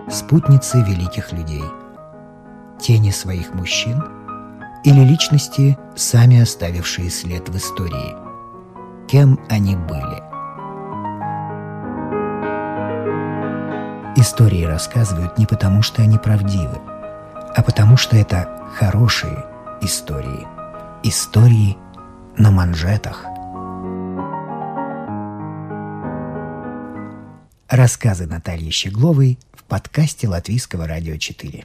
спутницы великих людей, тени своих мужчин или личности, сами оставившие след в истории. Кем они были? Истории рассказывают не потому, что они правдивы, а потому, что это хорошие истории. Истории на манжетах. Рассказы Натальи Щегловой в подкасте Латвийского радио 4.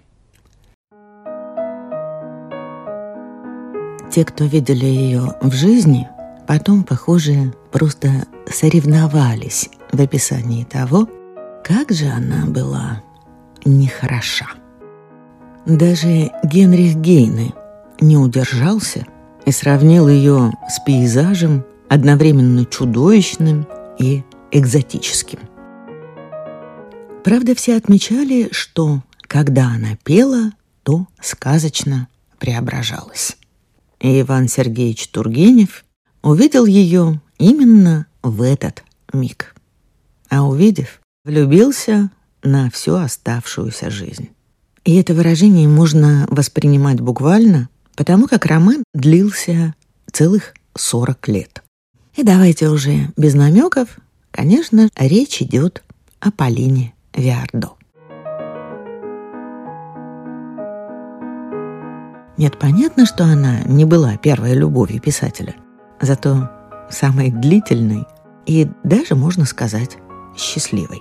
Те, кто видели ее в жизни, потом, похоже, просто соревновались в описании того, как же она была нехороша. Даже Генрих Гейне не удержался и сравнил ее с пейзажем, одновременно чудовищным и экзотическим. Правда, все отмечали, что, когда она пела, то сказочно преображалась. И Иван Сергеевич Тургенев увидел ее именно в этот миг. А увидев, влюбился на всю оставшуюся жизнь. И это выражение можно воспринимать буквально, потому как роман длился целых 40 лет. И давайте уже без намеков, конечно, речь идет о Полине Виардо. Нет, понятно, что она не была первой любовью писателя, зато самой длительной и даже, можно сказать, счастливой.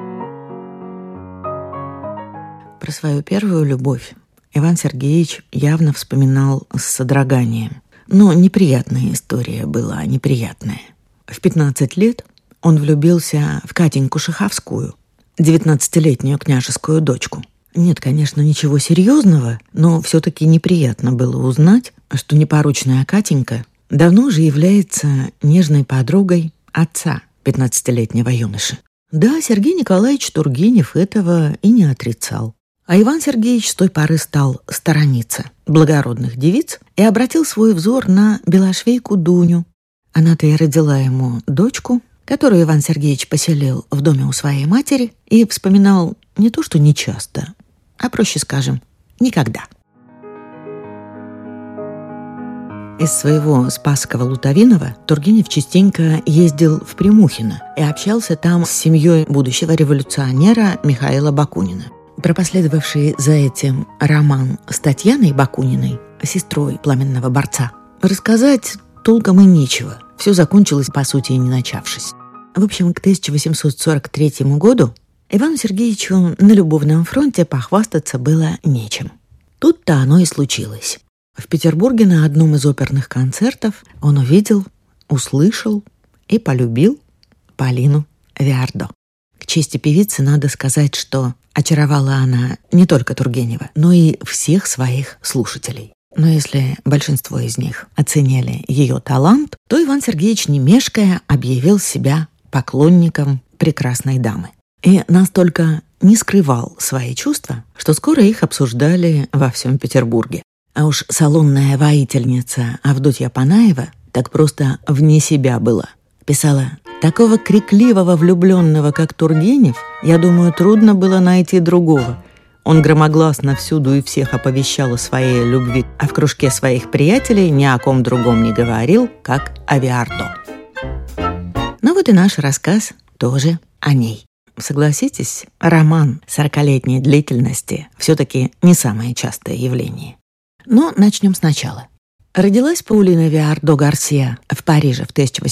Про свою первую любовь Иван Сергеевич явно вспоминал с содроганием. Но неприятная история была, неприятная. В 15 лет он влюбился в Катеньку Шаховскую, 19-летнюю княжескую дочку. Нет, конечно, ничего серьезного, но все-таки неприятно было узнать, что непорочная Катенька давно уже является нежной подругой отца 15-летнего юноши. Да, Сергей Николаевич Тургенев этого и не отрицал. А Иван Сергеевич с той поры стал сторониться благородных девиц и обратил свой взор на белошвейку Дуню. Она-то и родила ему дочку, которую Иван Сергеевич поселил в доме у своей матери и вспоминал не то что нечасто, а, проще скажем, никогда. Из своего Спасского-Лутовиного Тургенев частенько ездил в Прямухино и общался там с семьей будущего революционера Михаила Бакунина. Про последовавший за этим роман с Татьяной Бакуниной, сестрой пламенного борца, рассказать толком и нечего. Все закончилось, по сути, и не начавшись. В общем, к 1843 году Ивану Сергеевичу на любовном фронте похвастаться было нечем. Тут-то оно и случилось. В Петербурге на одном из оперных концертов он увидел, услышал и полюбил Полину Виардо. К чести певицы надо сказать, что очаровала она не только Тургенева, но и всех своих слушателей. Но если большинство из них оценили ее талант, то Иван Сергеевич, не мешкая, объявил себя поклонником прекрасной дамы. И настолько не скрывал свои чувства, что скоро их обсуждали во всем Петербурге. А уж салонная воительница Авдотья Панаева так просто вне себя была. Писала: «Такого крикливого влюбленного, как Тургенев, я думаю, трудно было найти другого. Он громогласно всюду и всех оповещал о своей любви, а в кружке своих приятелей ни о ком другом не говорил, как о Виардо». Ну вот и наш рассказ тоже о ней. Согласитесь, роман 40-летней длительности все-таки не самое частое явление. Но начнем сначала. Родилась Паулина Виардо Гарсия в Париже в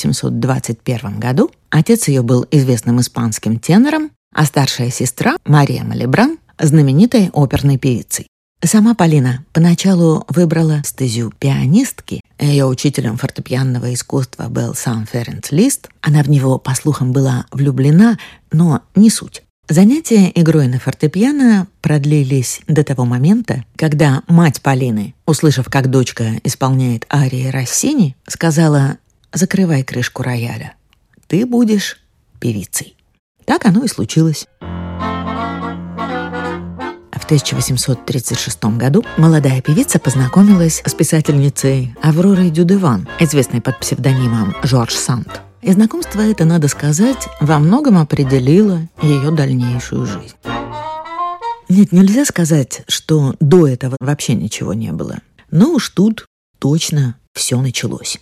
1821 году. Отец ее был известным испанским тенором, а старшая сестра Мария Малибран – знаменитой оперной певицей. Сама Полина поначалу выбрала стезю пианистки. Ее учителем фортепианного искусства был сам Ференц Лист. Она в него, по слухам, была влюблена, но не суть. Занятия игрой на фортепиано продлились до того момента, когда мать Полины, услышав, как дочка исполняет арии Россини, сказала: «Закрывай крышку рояля, ты будешь певицей». Так оно и случилось. В 1836 году молодая певица познакомилась с писательницей Авророй Дюдеван, известной под псевдонимом Жорж Санд. И знакомство это, надо сказать, во многом определило ее дальнейшую жизнь. Нет, нельзя сказать, что до этого вообще ничего не было. Но уж тут точно все началось.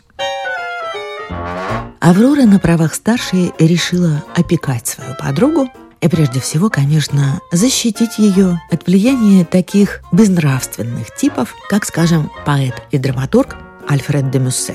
Аврора на правах старшей решила опекать свою подругу и прежде всего, конечно, защитить ее от влияния таких безнравственных типов, как, скажем, поэт и драматург Альфред де Мюссе.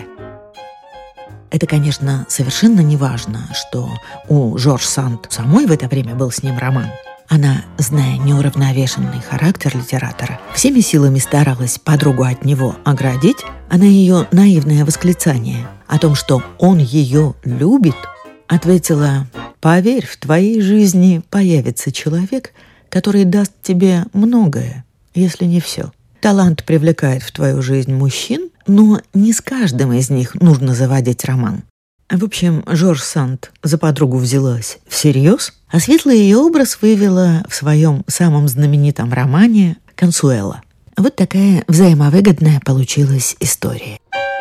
Это, конечно, совершенно не важно, что у Жорж Санд самой в это время был с ним роман. Она, зная неуравновешенный характер литератора, всеми силами старалась подругу от него оградить, а на ее наивное восклицание о том, что он ее любит, ответила: «Поверь, в твоей жизни появится человек, который даст тебе многое, если не все. Талант привлекает в твою жизнь мужчин, но не с каждым из них нужно заводить роман». В общем, Жорж Санд за подругу взялась всерьез, а светлый ее образ вывела в своем самом знаменитом романе «Консуэла». Вот такая взаимовыгодная получилась история.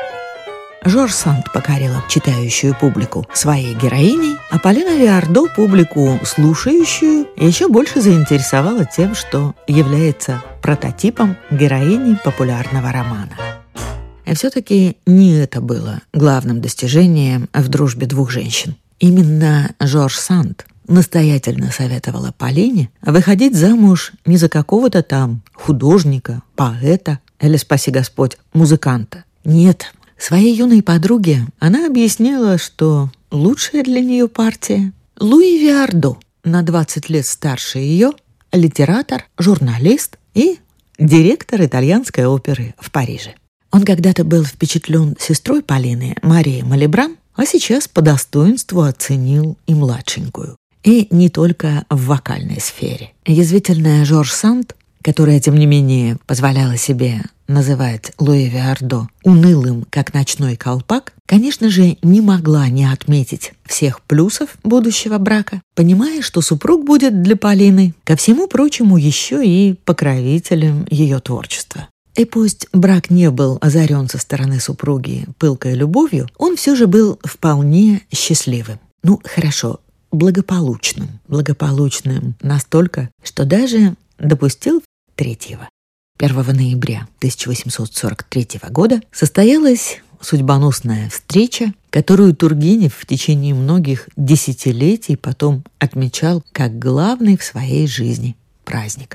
Жорж Санд покорила читающую публику своей героиней, а Полина Виардо публику слушающую еще больше заинтересовала тем, что является прототипом героини популярного романа. И все-таки не это было главным достижением в дружбе двух женщин. Именно Жорж Санд настоятельно советовала Полине выходить замуж не за какого-то там художника, поэта или, спаси Господь, музыканта. Нет, своей юной подруге она объяснила, что лучшая для нее партия – Луи Виардо, на 20 лет старше ее, литератор, журналист и директор итальянской оперы в Париже. Он когда-то был впечатлен сестрой Полины, Марией Малибран, а сейчас по достоинству оценил и младшенькую. И не только в вокальной сфере. Язвительная Жорж Санд, которая, тем не менее, позволяла себе называть Луи Виардо унылым, как ночной колпак, конечно же, не могла не отметить всех плюсов будущего брака, понимая, что супруг будет для Полины, ко всему прочему, еще и покровителем ее творчества. И пусть брак не был озарен со стороны супруги пылкой любовью, он все же был вполне счастливым. Ну, хорошо, благополучным. Благополучным настолько, что даже допустил третьего. 1 ноября 1843 года состоялась судьбоносная встреча, которую Тургенев в течение многих десятилетий потом отмечал как главный в своей жизни праздник.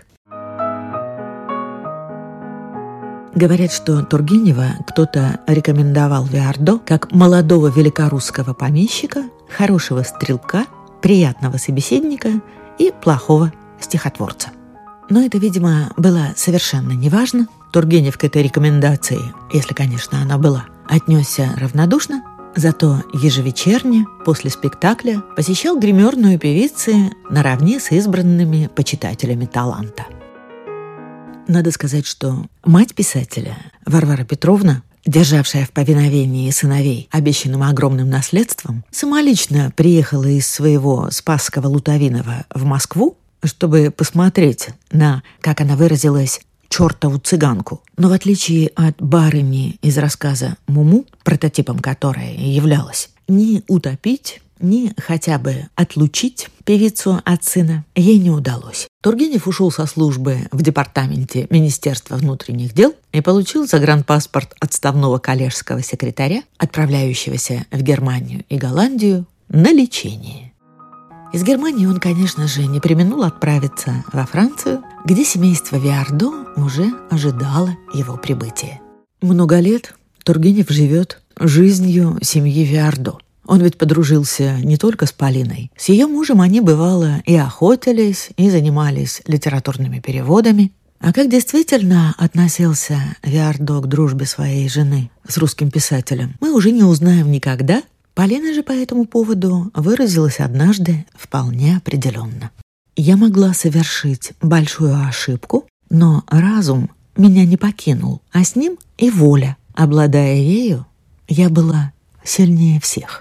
Говорят, что Тургенева кто-то рекомендовал Виардо как молодого великорусского помещика, хорошего стрелка, приятного собеседника и плохого стихотворца. Но это, видимо, было совершенно неважно. Тургенев к этой рекомендации, если, конечно, она была, отнесся равнодушно, зато ежевечерне после спектакля посещал гримерную певицы наравне с избранными почитателями таланта. Надо сказать, что мать писателя, Варвара Петровна, державшая в повиновении сыновей обещанным огромным наследством, самолично приехала из своего Спасского Лутовиного в Москву, чтобы посмотреть на, как она выразилась, чертову цыганку. Но в отличие от барыни из рассказа «Муму», прототипом которой являлась, ни утопить, ни хотя бы отлучить певицу от сына ей не удалось. Тургенев ушел со службы в департаменте Министерства внутренних дел и получил загранпаспорт отставного коллежского секретаря, отправляющегося в Германию и Голландию на лечение. Из Германии он, конечно же, не преминул отправиться во Францию, где семейство Виардо уже ожидало его прибытия. Много лет Тургенев живет жизнью семьи Виардо. Он ведь подружился не только с Полиной. С ее мужем они, бывало, и охотились, и занимались литературными переводами. А как действительно относился Виардо к дружбе своей жены с русским писателем, мы уже не узнаем никогда. Полина же по этому поводу выразилась однажды вполне определенно. «Я могла совершить большую ошибку, но разум меня не покинул, а с ним и воля. Обладая ею, я была сильнее всех».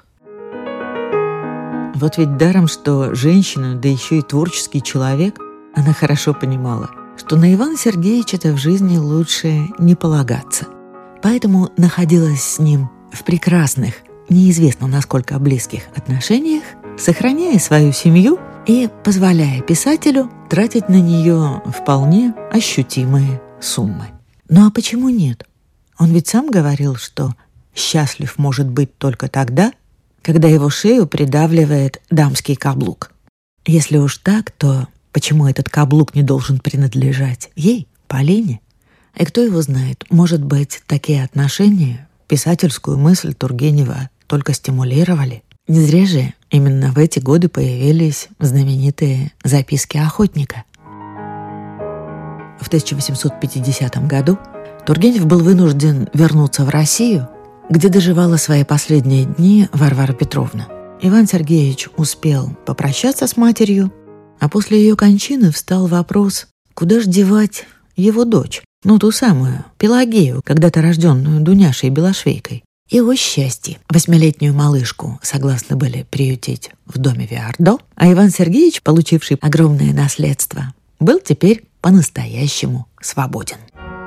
Вот ведь даром, что женщина, да еще и творческий человек, она хорошо понимала, что на Ивана Сергеевича-то в жизни лучше не полагаться. Поэтому находилась с ним в прекрасных, неизвестно насколько близких отношениях, сохраняя свою семью и позволяя писателю тратить на нее вполне ощутимые суммы. Ну а почему нет? Он ведь сам говорил, что счастлив может быть только тогда, когда его шею придавливает дамский каблук. Если уж так, то почему этот каблук не должен принадлежать ей, Полине? И кто его знает, может быть, такие отношения писательскую мысль Тургенева только стимулировали. Не зря же именно в эти годы появились знаменитые записки охотника. В 1850 году Тургенев был вынужден вернуться в Россию, где доживала свои последние дни Варвара Петровна. Иван Сергеевич успел попрощаться с матерью, а после ее кончины встал вопрос, куда ж девать его дочь, ту самую, Пелагею, когда-то рожденную Дуняшей Белошвейкой. Его счастье, 8-летнюю малышку согласны были приютить в доме Виардо, а Иван Сергеевич, получивший огромное наследство, был теперь по-настоящему свободен.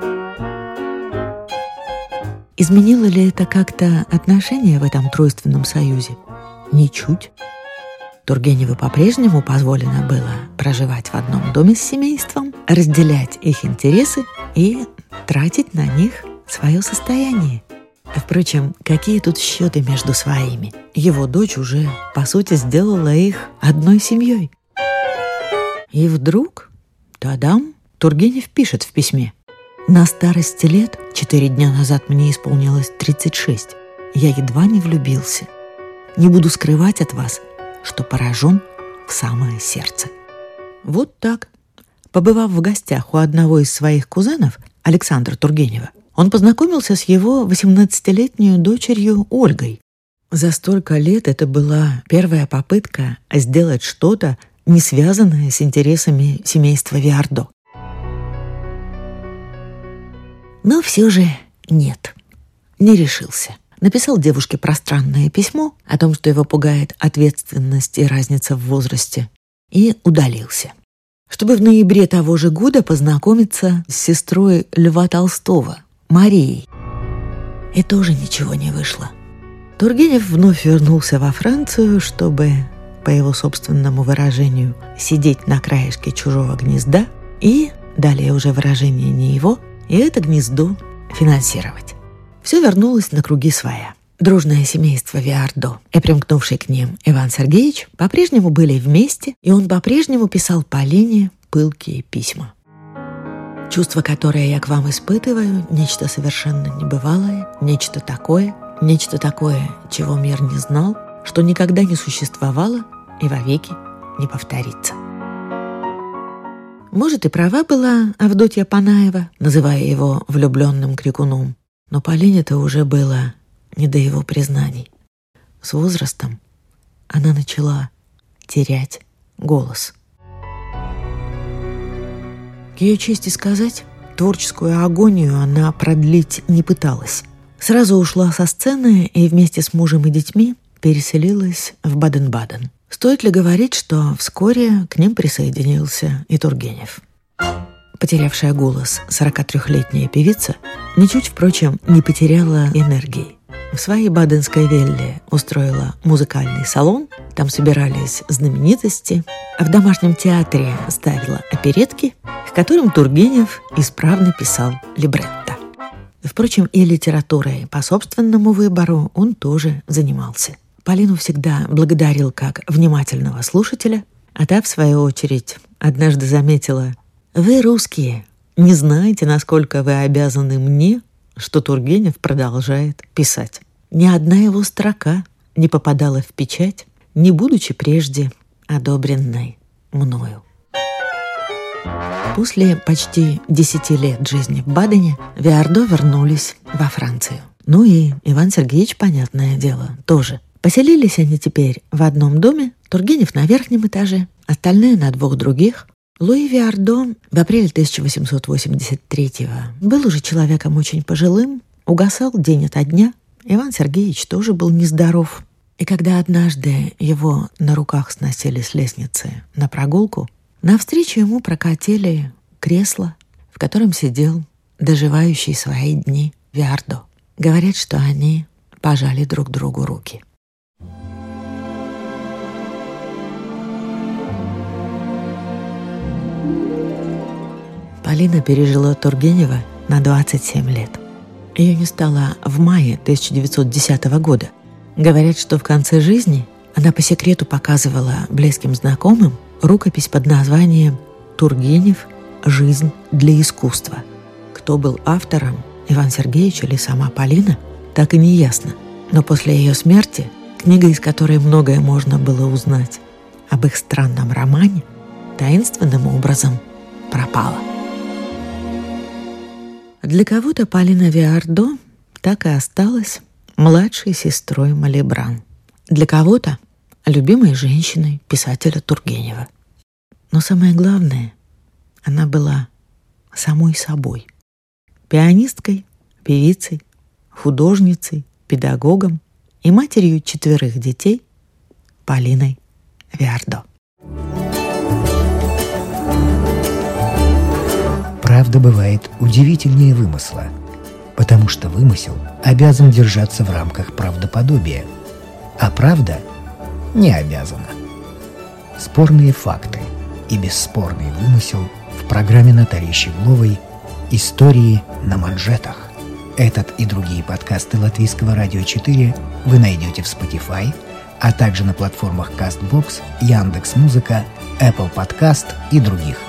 Изменило ли это как-то отношения в этом тройственном союзе? Ничуть. Тургеневу по-прежнему позволено было проживать в одном доме с семейством, разделять их интересы и тратить на них свое состояние. Впрочем, какие тут счеты между своими? Его дочь уже, по сути, сделала их одной семьей. И вдруг, тадам, Тургенев пишет в письме: «На старости лет, 4 дня назад мне исполнилось 36, я едва не влюбился. Не буду скрывать от вас, что поражен в самое сердце». Вот так. Побывав в гостях у одного из своих кузенов, Александра Тургенева, он познакомился с его 18-летней дочерью Ольгой. За столько лет это была первая попытка сделать что-то, не связанное с интересами семейства Виардо. Но все же нет, не решился. Написал девушке пространное письмо о том, что его пугает ответственность и разница в возрасте, и удалился, чтобы в ноябре того же года познакомиться с сестрой Льва Толстого, Марией. И тоже ничего не вышло. Тургенев вновь вернулся во Францию, чтобы, по его собственному выражению, сидеть на краешке чужого гнезда и, далее уже выражение не его, и это гнездо финансировать. Все вернулось на круги своя. Дружное семейство Виардо и примкнувший к ним Иван Сергеевич по-прежнему были вместе, и он по-прежнему писал Полине пылкие письма. «Чувство, которое я к вам испытываю, нечто совершенно небывалое, нечто такое, чего мир не знал, что никогда не существовало и вовеки не повторится». Может, и права была Авдотья Панаева, называя его влюбленным крикуном, но Полине-то уже было не до его признаний. С возрастом она начала терять голос. К ее чести сказать, творческую агонию она продлить не пыталась. Сразу ушла со сцены и вместе с мужем и детьми переселилась в Баден-Баден. Стоит ли говорить, что вскоре к ним присоединился и Тургенев. Потерявшая голос 43-летняя певица ничуть, впрочем, не потеряла энергии. В своей баденской вилле устроила музыкальный салон, там собирались знаменитости, а в домашнем театре ставила оперетки, к которым Тургенев исправно писал либретто. Впрочем, и литературой по собственному выбору он тоже занимался. Полину всегда благодарил как внимательного слушателя, а та, в свою очередь, однажды заметила: «Вы, русские, не знаете, насколько вы обязаны мне, что Тургенев продолжает писать. Ни одна его строка не попадала в печать, не будучи прежде одобренной мною». После почти 10 лет жизни в Бадене Виардо вернулись во Францию. Ну и Иван Сергеевич, понятное дело, тоже. Поселились они теперь в одном доме, Тургенев на верхнем этаже, остальные на 2 других. Луи Виардо в апреле 1883-го был уже человеком очень пожилым, угасал день ото дня. Иван Сергеевич тоже был нездоров. И когда однажды его на руках сносили с лестницы на прогулку, навстречу ему прокатили кресло, в котором сидел доживающий свои дни Виардо. Говорят, что они пожали друг другу руки. Полина пережила Тургенева на 27 лет. Ее не стало в мае 1910 года. Говорят, что в конце жизни она по секрету показывала близким знакомым рукопись под названием «Тургенев. Жизнь для искусства». Кто был автором, Иван Сергеевич или сама Полина, так и не ясно. Но после ее смерти книга, из которой многое можно было узнать об их странном романе, таинственным образом пропала. Для кого-то Полина Виардо так и осталась младшей сестрой Малибран. Для кого-то — любимой женщиной писателя Тургенева. Но самое главное, она была самой собой. Пианисткой, певицей, художницей, педагогом и матерью 4 детей Полиной Виардо. Правда бывает удивительнее вымысла, потому что вымысел обязан держаться в рамках правдоподобия, а правда не обязана. Спорные факты и бесспорный вымысел в программе Натальи Щегловой «Истории на манжетах». Этот и другие подкасты Латвийского радио 4 вы найдете в Spotify, а также на платформах CastBox, Яндекс.Музыка, Apple Podcast и других.